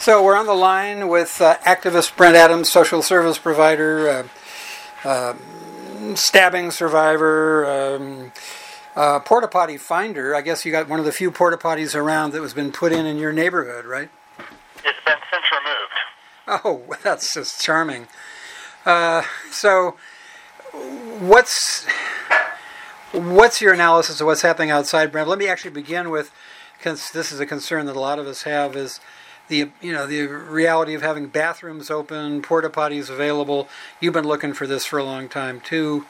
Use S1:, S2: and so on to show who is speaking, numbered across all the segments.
S1: So we're on the line with activist Brent Adams, social service provider, stabbing survivor, porta potty finder. I guess you got one of the few porta potties around that has been put in your neighborhood, right?
S2: It's been since removed.
S1: Oh, that's just charming. So what's your analysis of what's happening outside, Brent? Let me actually begin with, because this is a concern that a lot of us have, is the reality of having bathrooms open, porta potties available. You've been looking for this for a long time too.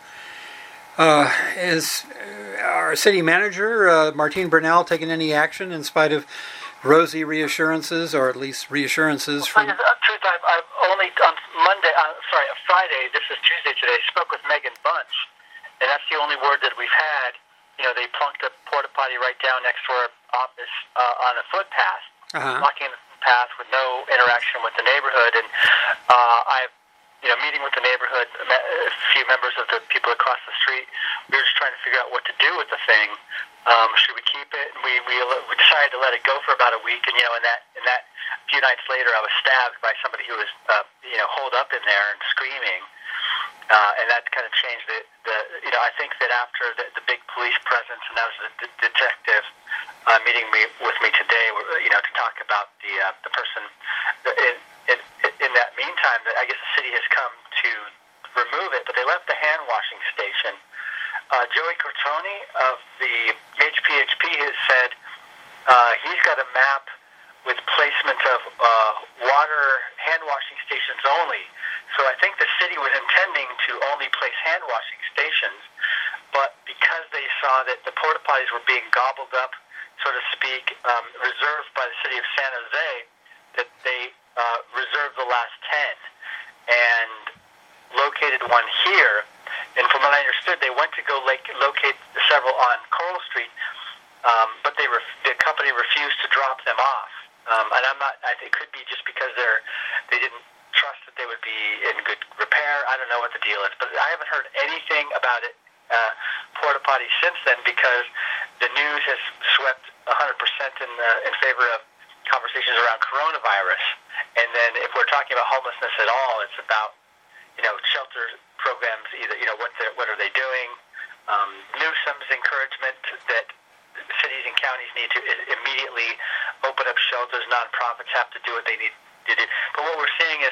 S1: Is our city manager Martine Bernal taking any action in spite of rosy reassurances, or at least reassurances from?
S2: Truth, I've only on Friday. This is Tuesday today. Spoke with Megan Bunch, and that's the only word that we've had. They plunked a porta potty right down next to our office on a footpath, blocking the path with no interaction with the neighborhood. And I've, meeting with the neighborhood, a few members of the people across the street. We were just trying to figure out what to do with the thing. Should we keep it? And we decided to let it go for about a week. And in that few nights later, I was stabbed by somebody who was holed up in there and screaming. And that kind of changed the I think that after the big police presence, and that was the detective meeting with me today, to talk about the person. In that meantime, I guess the city has come to remove it, but they left the hand washing station. Joey Cortoni of the HPHP has said he's got a map with placement of water hand washing stations only. So I think the city was intending to only place hand washing stations, but because they saw that the porta potties were being gobbled up, so to speak, reserved by the city of San Jose, that they reserved the last 10 and located one here. And from what I understood, they went to go locate several on Coral Street, but the company refused to drop them off. And it could be just because they didn't trust that they would be in good repair. I don't know what the deal is, but I haven't heard anything about it, porta potty, since then, because the news has swept 100% in favor of conversations around coronavirus. And then if we're talking about homelessness at all, it's about shelter programs. Either what are they doing? Newsom's encouragement that cities and counties need to immediately open up shelters. Nonprofits have to do what they need to do. But what we're seeing is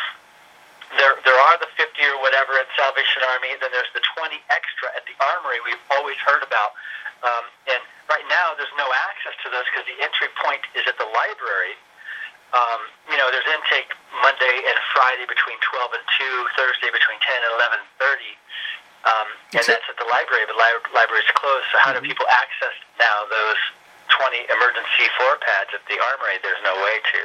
S2: there are the 50 or whatever at Salvation Army. Then there's the 20 extra at the Armory we've always heard about. And right now there's no access to those because the entry point is at the library. There's intake Monday and Friday between 12 and 2, Thursday between 10 and 11:30. And that's at the library, but library's closed. So how do people access now those 20 emergency floor pads at the Armory? There's no way to.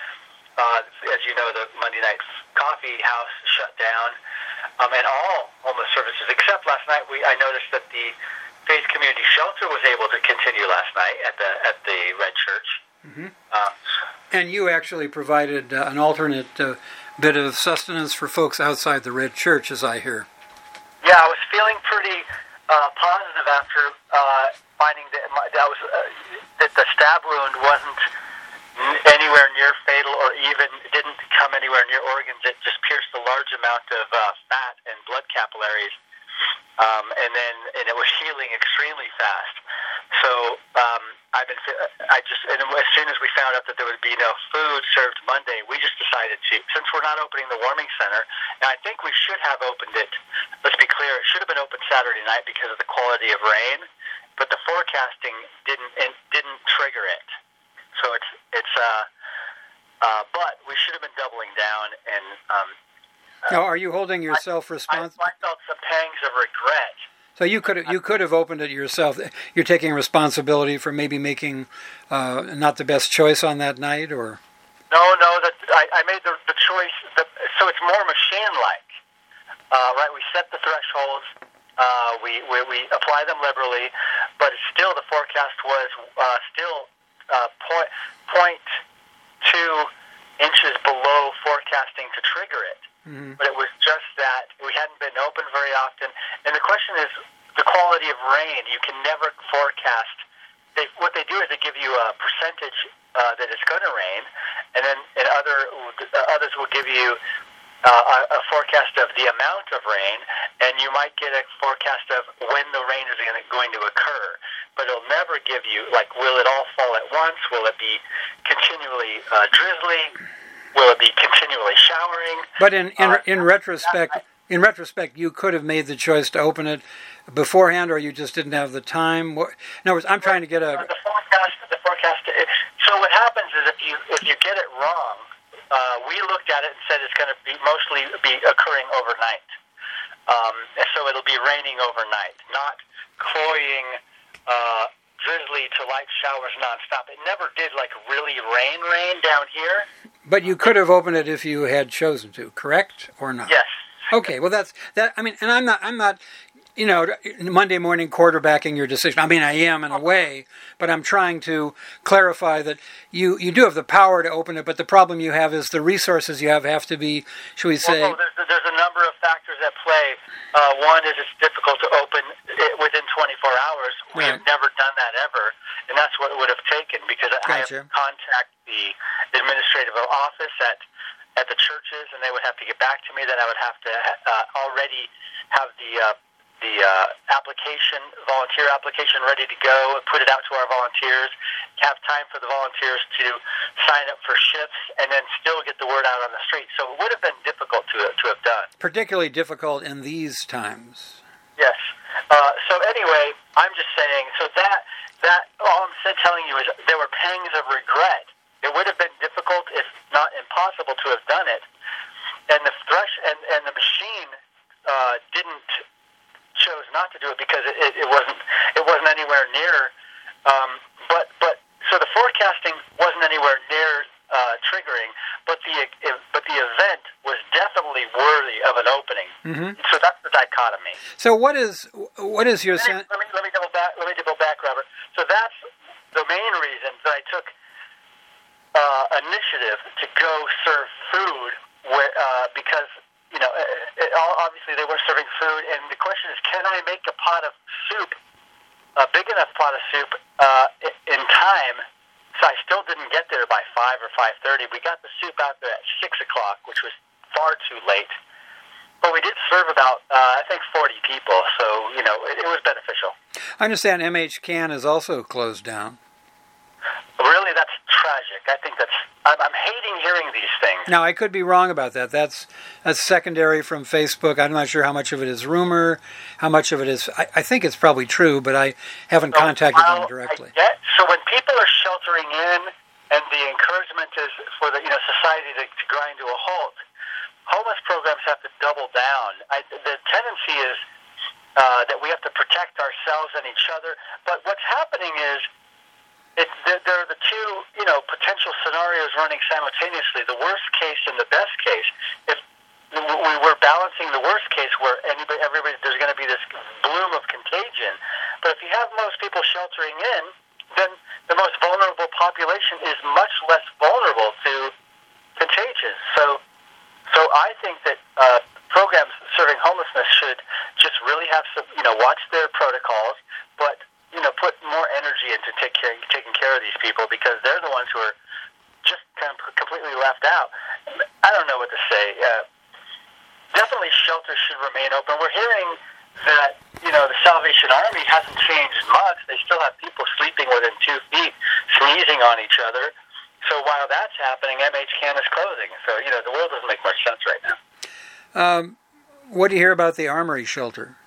S2: As you know, the Monday Night Coffee House shut down, and all homeless services, except last night, I noticed that the Faith Community Shelter was able to continue last night at the Red Church.
S1: Mm-hmm. And you actually provided an alternate bit of sustenance for folks outside the Red Church, as I hear.
S2: Yeah, I was feeling pretty positive after finding that the stab wound wasn't anywhere near fatal, or even didn't come anywhere near organs. It just pierced a large amount of fat and blood capillaries, and it was healing extremely fast. So as soon as we found out that there would be no food served Monday, we just decided to, since we're not opening the warming center, and I think we should have opened it. Let's be clear, it should have been open Saturday night because of the quality of rain, but the forecasting didn't trigger it. So but we should have been doubling down. And
S1: now, are you holding yourself responsible?
S2: I felt some pangs of regret.
S1: So you could have opened it yourself. You're taking responsibility for maybe making not the best choice on that night, or?
S2: No. I made the choice. So it's more machine-like, right? We set the thresholds. We apply them liberally, but it's still, the forecast was still 0.2 inches below forecasting to trigger it. Mm-hmm. But it was just that we hadn't been open very often. And the question is the quality of rain. You can never forecast. What they do is they give you a percentage that it's going to rain, and then others will give you a forecast of the amount of rain, and you might get a forecast of when the rain is going to occur. But it'll never give you, like, will it all fall at once? Will it be continually drizzly? Will it be continually showering?
S1: But in retrospect, you could have made the choice to open it beforehand, or you just didn't have the time. In other words, I'm trying to get a
S2: the forecast. So what happens is if you get it wrong, we looked at it and said it's going to mostly be occurring overnight. So it'll be raining overnight, not cloying, drizzly to light showers nonstop. It never did like really rain down here.
S1: But you could have opened it if you had chosen to, correct or not?
S2: Yes.
S1: Okay. Well, that's that. I mean, and I'm not. Monday morning quarterbacking your decision. I mean, I am in a way, but I'm trying to clarify that you do have the power to open it, but the problem you have is the resources you have to be, should we say...
S2: Well, there's a number of factors at play. One is it's difficult to open it within 24 hours. We have never done that ever, and that's what it would have taken, because I have to contact the administrative office at the churches, and they would have to get back to me. Then I would have to already have the volunteer application ready to go, put it out to our volunteers, have time for the volunteers to sign up for shifts, and then still get the word out on the street. So it would have been difficult to have done.
S1: Particularly difficult in these times.
S2: Yes. So anyway, I'm just saying, so that all I'm telling you is there were pangs of regret. It would have been difficult, if not impossible, to have done it. And the and the machine chose not to do it because it wasn't anywhere near. But so the forecasting wasn't anywhere near triggering, but the event was definitely worthy of an opening. Mm-hmm. So that's the dichotomy.
S1: So what is your sense?
S2: Let me double back, Robert. So that's the main reason that I took initiative to go serve food, because. Obviously they were serving food, and the question is, can I make a pot of soup, a big enough pot of soup, in time? So I still didn't get there by 5 or 5:30. We got the soup out there at 6 o'clock, which was far too late. But we did serve about, I think, 40 people, so, it was beneficial.
S1: I understand MH Can is also closed down.
S2: Really, that's tragic. I think I'm hating hearing these things.
S1: Now, I could be wrong about that. That's secondary from Facebook. I'm not sure how much of it is rumor, how much of it is... I think it's probably true, but I haven't contacted them directly.
S2: So when people are sheltering in, and the encouragement is for the society to grind to a halt, homeless programs have to double down. The tendency is that we have to protect ourselves and each other, but what's happening is there are the two, potential scenarios running simultaneously. The worst case and the best case. If we were balancing the worst case, where everybody, there's going to be this bloom of contagion. But if you have most people sheltering in, then the most vulnerable population is much less vulnerable to contagion. So I think that programs serving homelessness should just really have some, watch their protocols, but put more energy into taking care of these people, because they're the ones who are just kind of completely left out. I don't know what to say. Definitely shelters should remain open. We're hearing that, the Salvation Army hasn't changed much. They still have people sleeping within 2 feet, sneezing on each other. So while that's happening, MH Can is closing. So, the world doesn't make much sense right now.
S1: What do you hear about the Armory shelter?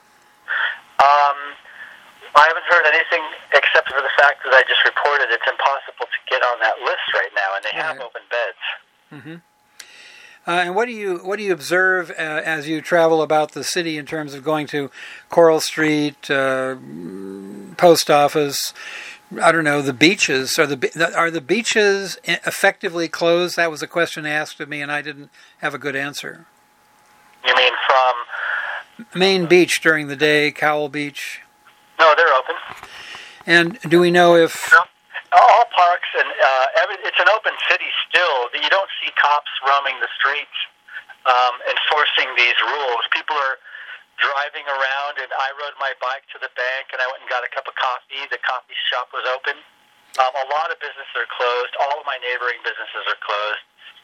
S2: I haven't heard anything except for the fact that I just reported it's impossible to get on that list right now, and they have open beds. Mm-hmm.
S1: And what do you observe as you travel about the city in terms of going to Coral Street, post office? I don't know, the beaches. Are the beaches effectively closed? That was a question asked of me, and I didn't have a good answer.
S2: You mean from
S1: Main Beach during the day, Cowell Beach?
S2: No, they're open.
S1: And do we know if...
S2: All parks, and it's an open city still. You don't see cops roaming the streets enforcing these rules. People are driving around, and I rode my bike to the bank, and I went and got a cup of coffee. The coffee shop was open. A lot of businesses are closed. All of my neighboring businesses are closed.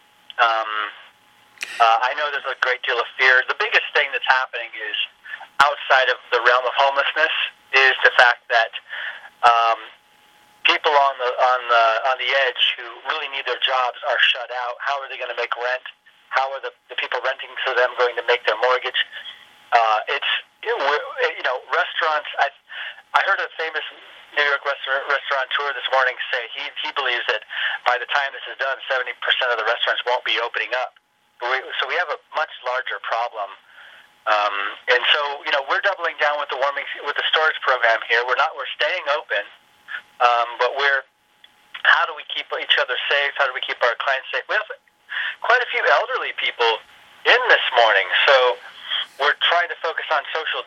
S2: I know there's a great deal of fear. The biggest thing that's happening is outside of the realm of homelessness is the fact that people on the edge who really need their jobs are shut out. How are they going to make rent? How are the people renting to them going to make their mortgage? Restaurants. I heard a famous New York restaurateur this morning say he believes that by the time this is done, 70% of the restaurants won't be opening up. So we have a much larger problem. And so, we're doubling down with the storage program here. We're staying open, but how do we keep each other safe? How do we keep our clients safe? We have quite a few elderly people in this morning, so we're trying to focus on social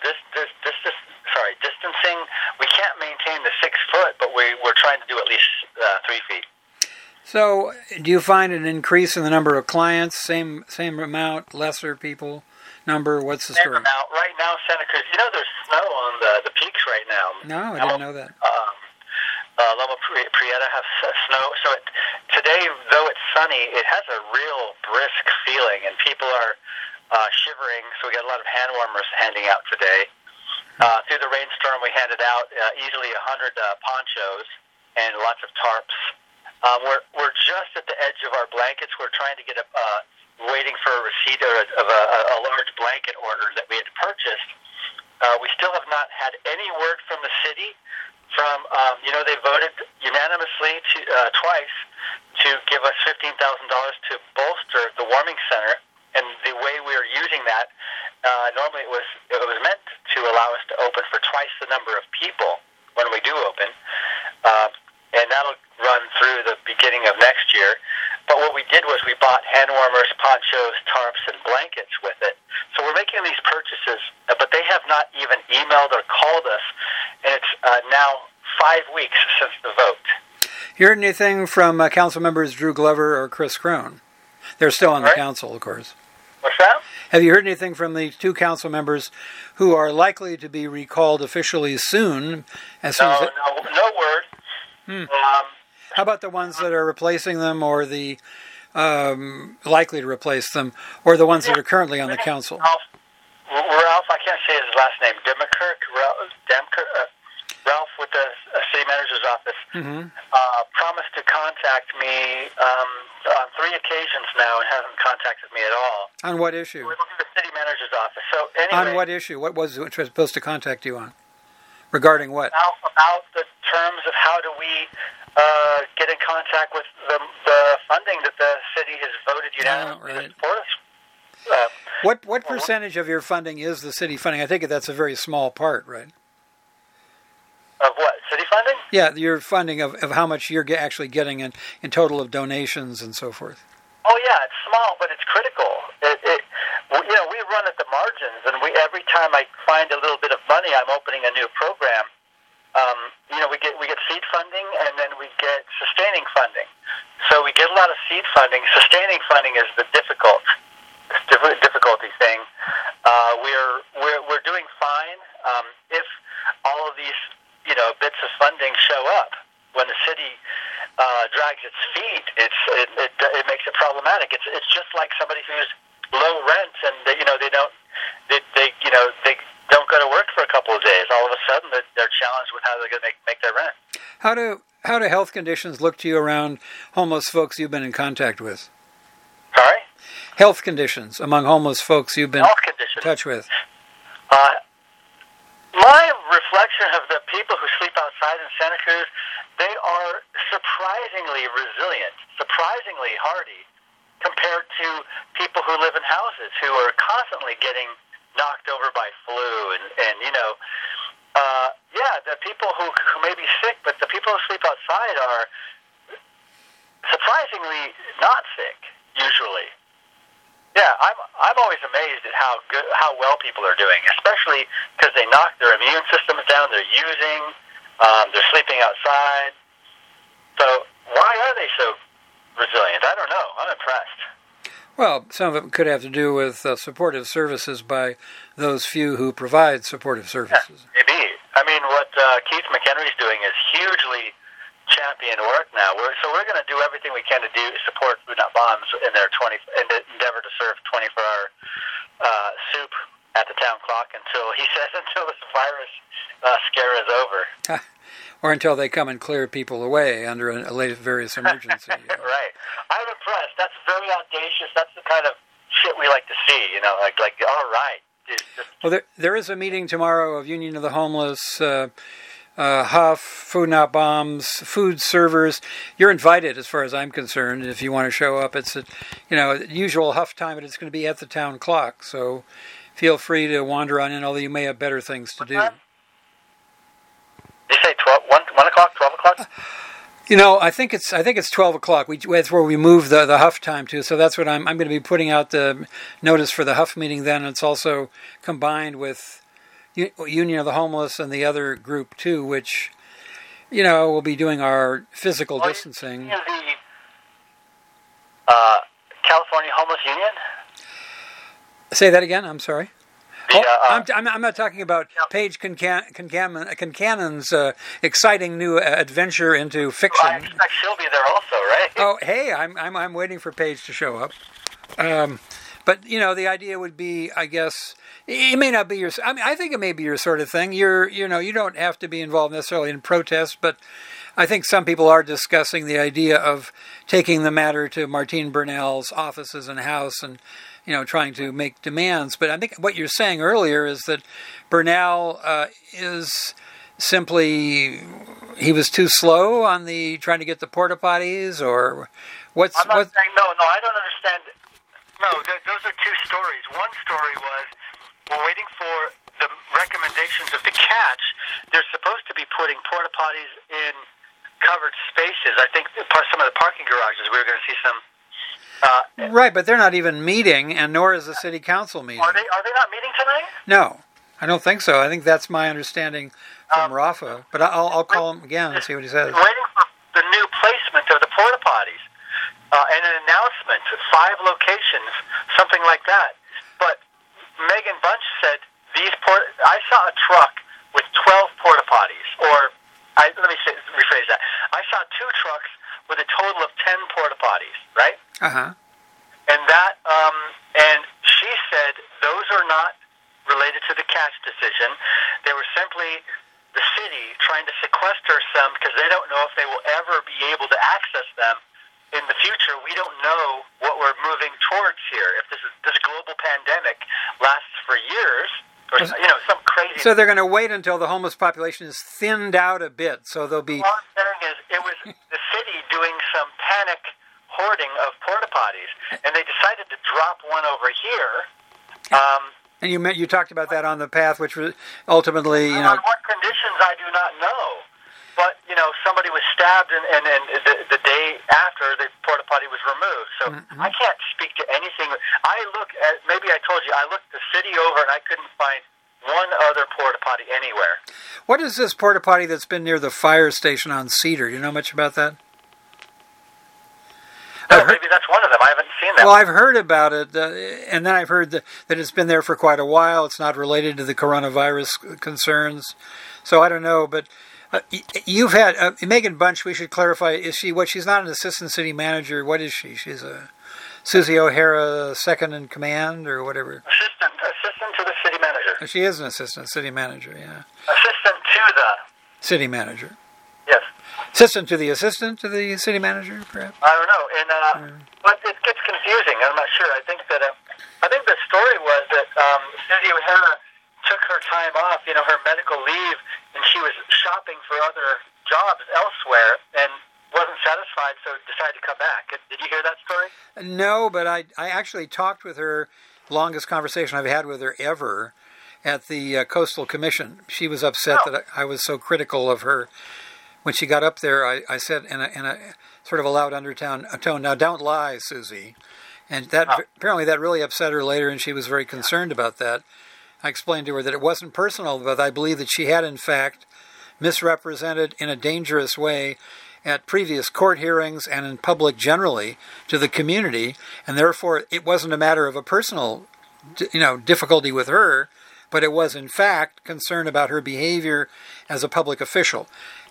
S2: distancing. We can't maintain the 6 foot, but we're trying to do at least 3 feet.
S1: So, do you find an increase in the number of clients? Same amount, lesser people number? What's the story?
S2: Same amount. Right now, Santa Cruz. There's snow on the peaks right now.
S1: No, I didn't know that.
S2: Loma Prieta has snow. So today, though it's sunny, it has a real brisk feeling, and people are shivering. So we got a lot of hand warmers handing out today. Through the rainstorm, we handed out easily 100 ponchos and lots of tarps. We're just at the edge of our blankets. We're trying to get waiting for a receipt of a large blanket order that we had purchased. We still have not had any word from the city. They voted unanimously twice to give us $15,000 to bolster the warming center, and the way we are using that, normally it was meant to allow us to open for twice the number of people when we do open, and that'll run through the beginning of next year. But what we did was we bought hand warmers, ponchos, tarps, and blankets with it. So we're making these purchases, but they have not even emailed or called us, and it's now 5 weeks since the vote.
S1: You heard anything from council members Drew Glover or Chris Crone? They're still on the council, of course.
S2: What's that?
S1: Have you heard anything from the 2 council members who are likely to be recalled officially soon?
S2: No word.
S1: How about the ones that are replacing them, or the likely to replace them, or the ones that are currently on the council?
S2: Ralph, I can't say his last name. Ralph with the city manager's office promised to contact me on 3 occasions now and hasn't contacted me at all.
S1: On what issue?
S2: With the city manager's office. So anyway,
S1: on what issue? What was it supposed to contact you on? Regarding what?
S2: About the terms of how do we get in contact with the funding that the city has voted unanimously to support us.
S1: What percentage of your funding is the city funding? I think that's a very small part, right?
S2: Of what? City funding?
S1: Yeah, your funding of how much you're actually getting in total of donations and so forth.
S2: Oh yeah, it's small, but it's critical. We run at the margins, and every time I find a little bit of money, I'm opening a new program. We get seed funding, and then we get sustaining funding. So we get a lot of seed funding. Sustaining funding is the difficulty thing. We're doing fine. If all of these bits of funding show up when the city drags its feet, it makes it problematic. It's just like somebody who's low rent and they don't go to work for a couple of days. All of a sudden, they're challenged with how they're going to make their rent.
S1: How do health conditions look to you around homeless folks you've been in contact with?
S2: Sorry?
S1: Health conditions among homeless folks you've been in touch with.
S2: My reflection of the people who sleep outside in Santa Cruz, they are surprisingly resilient, surprisingly hardy, compared to people who live in houses who are constantly getting knocked over by flu the people who may be sick, but the people who sleep outside are surprisingly not sick usually. Yeah, I'm always amazed at how well people are doing, especially because they knock their immune systems down. They're they're sleeping outside. So why are they so resilient? I don't know. I'm impressed.
S1: Well, some of it could have to do with supportive services by those few who provide supportive services.
S2: Yeah, maybe. I mean, what Keith McHenry's doing is hugely champion work now. We're going to do everything we can to support Food Not Bombs in their endeavor to serve 24-hour soup at the town clock until this virus scare is over.
S1: Or until they come and clear people away under a various emergency.
S2: Right. I'm impressed. That's very audacious. That's the kind of shit we like to see, like all right.
S1: Well, there is a meeting tomorrow of Union of the Homeless, Huff, Food Not Bombs, food servers. You're invited, as far as I'm concerned. If you want to show up, it's at usual Huff time, but it's going to be at the town clock. So feel free to wander on in, although you may have better things to do.
S2: Did you say 1 o'clock, 12 o'clock?
S1: I think it's 12 o'clock. That's where we move the Huff time to. So that's what I'm going to be putting out the notice for the Huff meeting then. It's also combined with Union of the Homeless and the other group too, which, we'll be doing our physical distancing.
S2: The California Homeless Union?
S1: Say that again. I'm sorry. I'm not talking about Paige Concanon's exciting new adventure into fiction.
S2: Well, I expect she'll be there also, right?
S1: Oh, hey, I'm waiting for Paige to show up. But the idea would be, I guess, it may not be your. I think it may be your sort of thing. You don't have to be involved necessarily in protests, but I think some people are discussing the idea of taking the matter to Martine Burnell's offices and house and, trying to make demands. But I think what you're saying earlier is that Burnell is simply, he was too slow on trying to get the porta potties, or what's...
S2: I'm not saying, no, I don't understand. No, those are two stories. One story was, we're waiting for the recommendations of the catch. They're supposed to be putting porta potties in covered spaces. I think some of the parking garages, we were going to see some...
S1: right, but they're not even meeting, and nor is the city council meeting.
S2: Are they not meeting tonight?
S1: No, I don't think so. I think that's my understanding from Rafa. But I'll call him again and see what he says.
S2: Waiting for the new placement of the porta potties and an announcement, 5 locations, something like that. But Megan Bunch said I saw a truck with 12 porta potties, let me rephrase that. I saw 2 trucks with a total of 10 porta potties, right?
S1: Uh-huh.
S2: And and she said those are not related to the catch decision. They were simply the city trying to sequester some because they don't know if they will ever be able to access them in the future. We don't know what we're moving towards here. If this global pandemic lasts for years, or some crazy.
S1: So they're going to wait until the homeless population is thinned out a bit. So they'll be.
S2: All I'm saying is, it was the city doing some panic hoarding of porta potties, and they decided to drop one over here.
S1: And you talked about that on the path, which was ultimately,
S2: on what conditions I do not know. But somebody was stabbed, and the day after the porta potty was removed. So I can't speak to anything. Maybe I told you, I looked the city over, and I couldn't find one other porta potty anywhere.
S1: What is this porta potty that's been near the fire station on Cedar? Do you know much about that?
S2: No, maybe that's one of them. I haven't seen that.
S1: Well, I've heard about it, and then I've heard that it's been there for quite a while. It's not related to the coronavirus concerns, so I don't know. But you've had Megan Bunch. We should clarify: is she what? She's not an assistant city manager. What is she? She's a Susie O'Hara second in command, or whatever.
S2: Assistant to the city manager.
S1: She is an assistant city manager. Yeah.
S2: Assistant to the
S1: city manager.
S2: Yes.
S1: Assistant to the city manager, perhaps?
S2: I don't know, but it gets confusing. I'm not sure. I think the story was that Susie O'Hara took her time off, her medical leave, and she was shopping for other jobs elsewhere and wasn't satisfied, so decided to come back. Did you hear that story?
S1: No, but I actually talked with her, longest conversation I've had with her ever, at the Coastal Commission. She was upset that I was so critical of her. When she got up there, I said in a sort of a loud undertone, "Now don't lie, Susie," and apparently that really upset her later, and she was very concerned about that. I explained to her that it wasn't personal, but I believe that she had in fact misrepresented in a dangerous way at previous court hearings and in public generally to the community, and therefore it wasn't a matter of a personal, difficulty with her, but it was in fact concern about her behavior as a public official.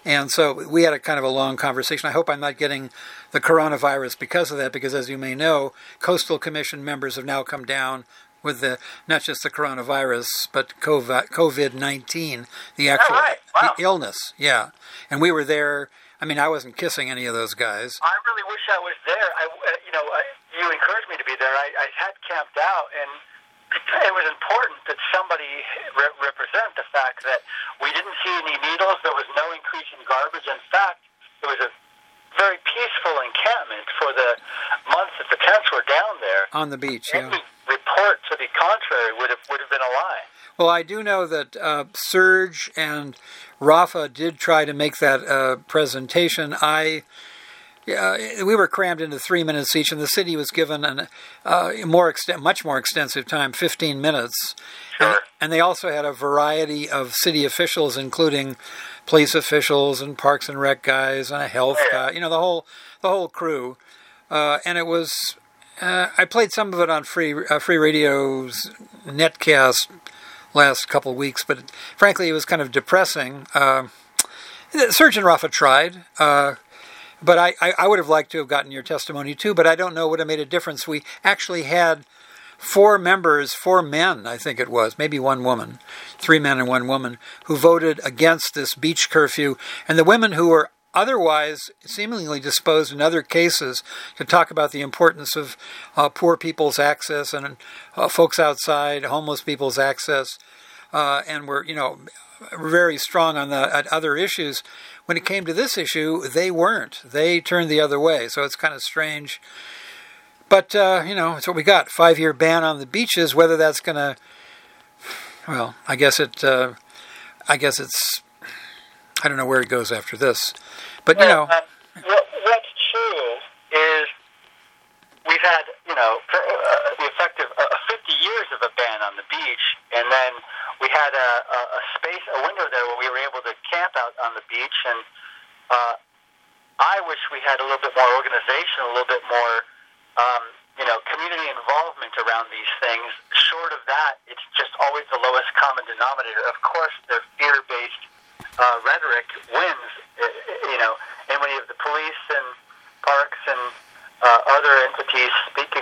S1: And so we had a kind of a long conversation. I hope I'm not getting the coronavirus because of that, because as you may know, Coastal Commission members have now come down with not just the coronavirus, but COVID-19, the actual illness. Yeah. And we were there. I mean, I wasn't kissing any of those guys.
S2: I really wish I was there. You encouraged me to be there. I had camped out, and it was important that somebody represent the fact that we didn't see any needles. There was no increase in garbage. In fact, it was a very peaceful encampment for the months that the tents were down there.
S1: On the beach, yeah.
S2: Any report to the contrary would have been a lie.
S1: Well, I do know that Serge and Rafa did try to make that presentation. We were crammed into 3 minutes each, and the city was given much more extensive time, 15 minutes.
S2: Sure.
S1: And they also had a variety of city officials, including police officials and Parks and Rec guys and a health guy. The whole crew. And it was. I played some of it on Free Radio's netcast last couple of weeks, but frankly, it was kind of depressing. Serge and Rafa tried. But I would have liked to have gotten your testimony too, but I don't know would have made a difference. We actually had 4 men, I think it was, maybe 1 woman, 3 men and 1 woman, who voted against this beach curfew. And the women who were otherwise seemingly disposed in other cases to talk about the importance of poor people's access and folks outside, homeless people's access, and were, very strong on at other issues. When it came to this issue, they weren't. They turned the other way. So it's kind of strange. But, it's what we got. 5-year ban on the beaches. Whether that's going to, well, I guess it's, I don't know where it goes after this. But,
S2: what's true is we've had, the effective 50 years of a ban on the beach, and then we had a window there where we were able to camp out on the beach, and I wish we had a little bit more organization, a little bit more, community involvement around these things. Short of that, it's just always the lowest common denominator. Of course, the fear-based rhetoric wins, and when you have the police and parks and other entities speaking,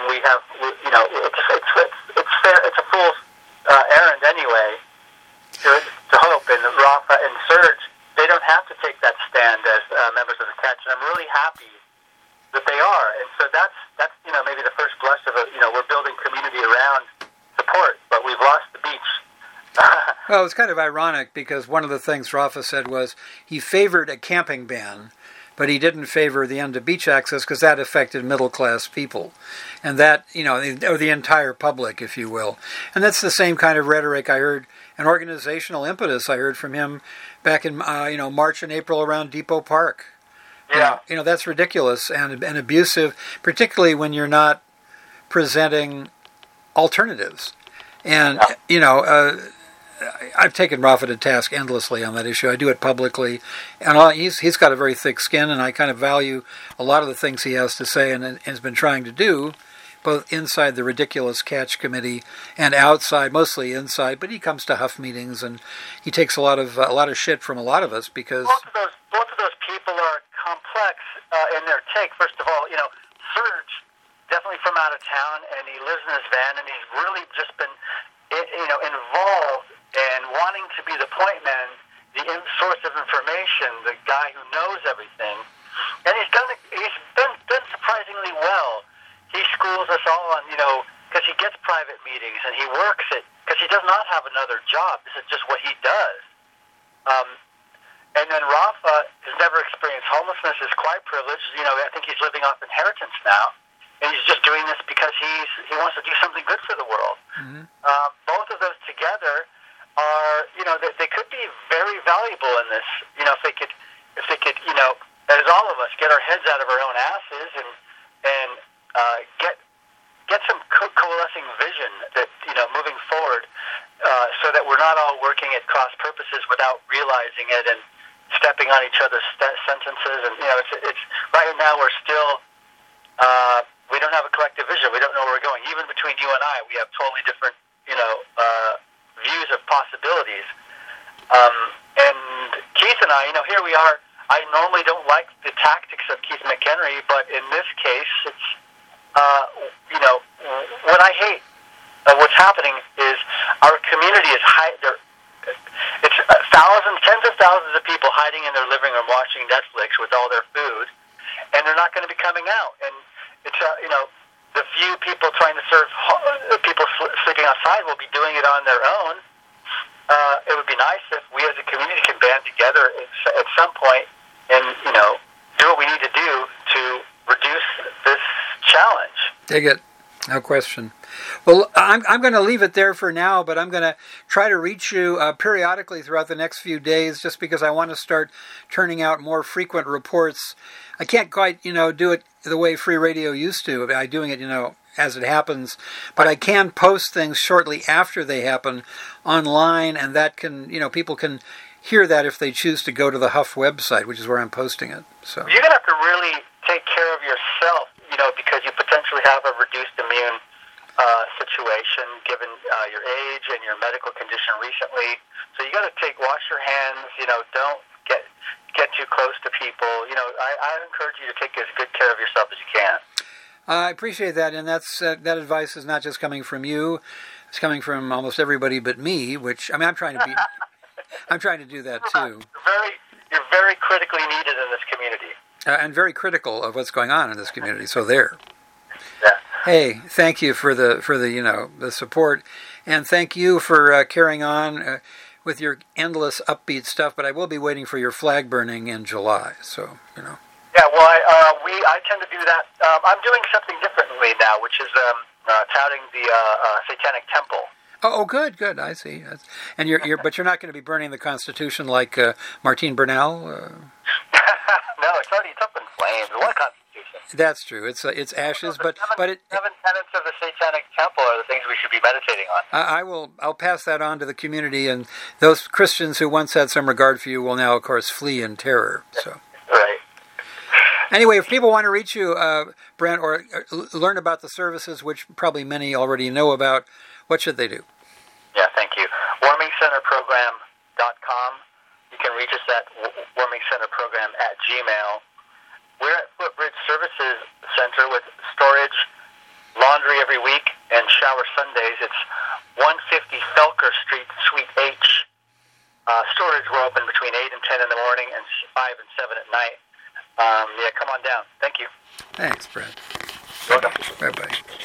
S2: it's fair. It's a fool's errand anyway to hope. And Rafa and Serge, they don't have to take that stand as members of the catch, and I'm really happy that they are. And so that's maybe the first blush of we're building community around support, but we've lost the beach.
S1: Well, it's kind of ironic because one of the things Rafa said was he favored a camping ban, but he didn't favor the end of beach access because that affected middle-class people. And that, or the entire public, if you will. And that's the same kind of rhetoric I heard, an organizational impetus I heard from him back in, March and April around Depot Park.
S2: Yeah.
S1: That's ridiculous and abusive, particularly when you're not presenting alternatives. And, I've taken Rafa to task endlessly on that issue. I do it publicly. And he's got a very thick skin, and I kind of value a lot of the things he has to say and has been trying to do, both inside the ridiculous catch committee and outside, mostly inside. But he comes to Huff meetings, and he takes a lot of shit from a lot of us because...
S2: Both of those people are complex in their take. First of all, Serge, definitely from out of town, and he lives in his van, and he's really just been, involved and wanting to be the point man, the source of information, the guy who knows everything. And he's been surprisingly well. He schools us all on, because he gets private meetings and he works it, because he does not have another job. This is just what he does. And then Rafa has never experienced homelessness, is quite privileged. I think he's living off inheritance now. And he's just doing this because he wants to do something good for the world. Mm-hmm. Both of those together are, they could be very valuable in this. If they could, as all of us, get our heads out of our own asses and get some coalescing vision that moving forward, so that we're not all working at cross purposes without realizing it and stepping on each other's sentences. And it's right now we're still. We don't have a collective vision. We don't know where we're going. Even between you and I, we have totally different, views of possibilities. And Keith and I, here we are I normally don't like the tactics of Keith McHenry, but in this case, it's, what I hate, what's happening is our community is it's thousands, tens of thousands of people hiding in their living room watching Netflix with all their food, and they're not going to be coming out. And it's, the few people trying to serve people sleeping outside will be doing it on their own. It would be nice if we as a community can band together at some point and, do what we need to do to reduce this challenge.
S1: Dig it. No question. Well, I'm going to leave it there for now, but I'm going to try to reach you periodically throughout the next few days just because I want to start turning out more frequent reports. I can't quite, do it the way Free Radio used to by doing it, as it happens, but I can post things shortly after they happen online, and that can, people can hear that if they choose to go to the Huff website, which is where I'm posting it. So
S2: you're going to have to really take care of yourself, because you potentially have a reduced immune situation given your age and your medical condition recently. So you got to wash your hands. Don't get too close to people. I encourage you to take as good care of yourself as you can.
S1: I appreciate that, and that advice is not just coming from you; it's coming from almost everybody but me. Which I'm trying to do that too.
S2: You're very critically needed in this community,
S1: and very critical of what's going on in this community. So there.
S2: Yeah.
S1: Hey, thank you for the the support, and thank you for carrying on with your endless upbeat stuff. But I will be waiting for your flag burning in July. So
S2: Yeah, well, I tend to do that. I'm doing something differently now, which is touting the Satanic Temple.
S1: Oh, good. I see. And but you're not going to be burning the Constitution like Martine Bernal.
S2: No, it's up in flames. What Constitution?
S1: That's true. It's ashes, but it.
S2: 7 tenets of the Satanic Temple are the things we should be meditating on.
S1: I'll pass that on to the community, and those Christians who once had some regard for you will now, of course, flee in terror. So.
S2: Right.
S1: Anyway, if people want to reach you, Brent, or learn about the services, which probably many already know about, what should they do?
S2: Yeah, thank you. WarmingCenterProgram.com. You can reach us at WarmingCenterProgram@gmail. We're at Footbridge Services Center with storage, laundry every week, and shower Sundays. It's 150 Felker Street, Suite H. Storage, we're open between 8 and 10 in the morning and 5 and 7 at night. Come on down. Thank you.
S1: Thanks, Brent.
S2: Welcome.
S1: Bye-bye.